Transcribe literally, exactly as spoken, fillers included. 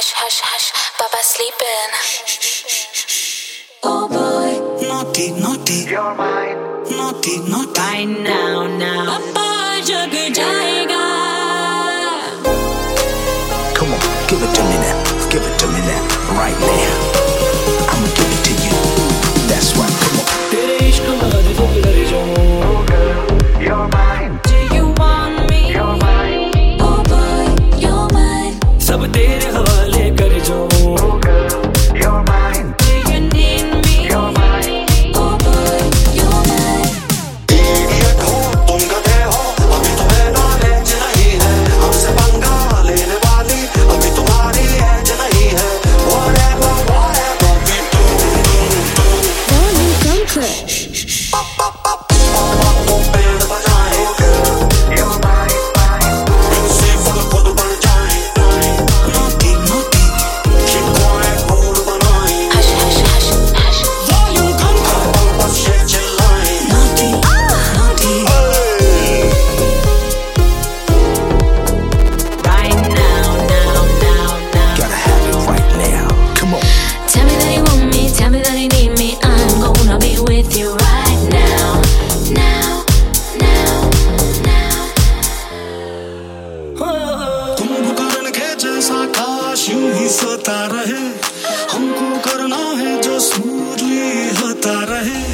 Hush, hush, hush, Papa sleeping. Oh boy, naughty, naughty, You're mine. naughty, naughty. right now, now. Papa जग जाएगा. Come on, give it to me now, give it to me now, right now. I'ma give it to you. That's right, come on. तेरे इश्क में फूल कर जाऊं. Oh girl, you're mine. Do you want me? You're mine. Oh boy, you're mine. सब तेरे हवाले कर जाऊं. Oh girl, you're mine. Do you need me? You're mine. Oh boy, you're mine. Idiot हो तुम गधे हो अभी तुम्हें नॉलेज नहीं है हमसे पंगा लेने वाली अभी तुम्हारी एज नहीं है whatever whatever we do Volume comfort. तो बैंड बजाएं You're mine, mine. Music full खुद बन जाए Naughty, naughty, keep quiet mood बनाए Hush, hush, hush, hush. volume conquer. और बस ये चिल्लाएं Naughty, naughty. Right now, now, now, now. Gotta have it right now. Come on. Tell me that you want me, tell me that you need me. I'm gonna be with you right now, now, now, now. Kumbhakarna के जैसा काश यूं ही सोता रहे हमको करना है जो स्मूथली होता रहे